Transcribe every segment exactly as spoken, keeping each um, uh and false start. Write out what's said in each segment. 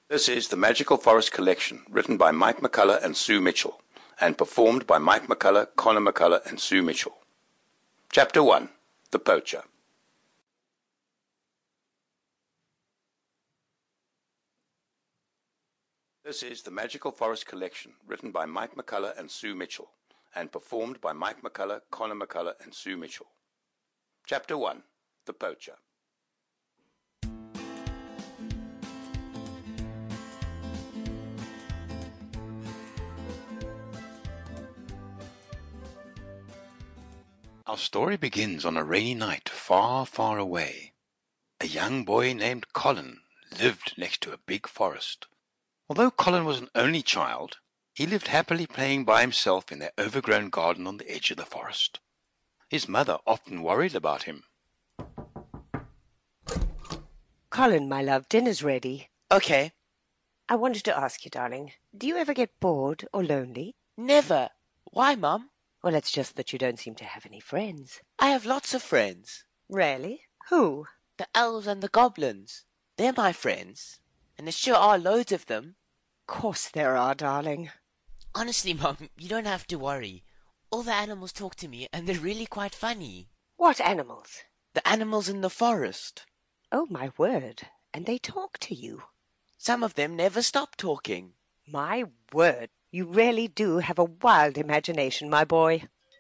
This is the Magical Forest Collection, written by Mike McCullough and Sue Mitchell, and performed by Mike McCullough, Connor McCullough, and Sue Mitchell. Chapter one. The Poacher. This is the Magical Forest Collection, written by Mike McCullough and Sue Mitchell, and performed by Mike McCullough, Connor McCullough, and Sue Mitchell. Chapter one. The Poacher. Our story begins on a rainy night far, far away. A young boy named Colin lived next to a big forest. Although Colin was an only child, he lived happily playing by himself in their overgrown garden on the edge of the forest. His mother often worried about him. Colin, my love, dinner's ready. Okay. I wanted to ask you, darling, do you ever get bored or lonely? Never. Why, Mum? Well, it's just that you don't seem to have any friends. I have lots of friends. Really? Who? The elves and the goblins. They're my friends. And there sure are loads of them. Course there are, darling. Honestly, Mum, you don't have to worry. All the animals talk to me, and they're really quite funny. What animals? The animals in the forest. Oh, my word. And they talk to you. Some of them never stop talking. My word. You really do have a wild imagination, my boy.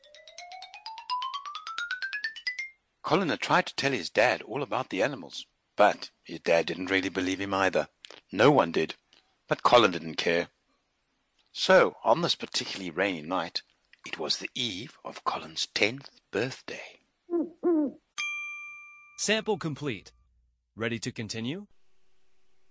Colin had tried to tell his dad all about the animals, but his dad didn't really believe him either. No one did, but Colin didn't care. So, on this particularly rainy night, it was the eve of Colin's tenth birthday. Sample complete. Ready to continue?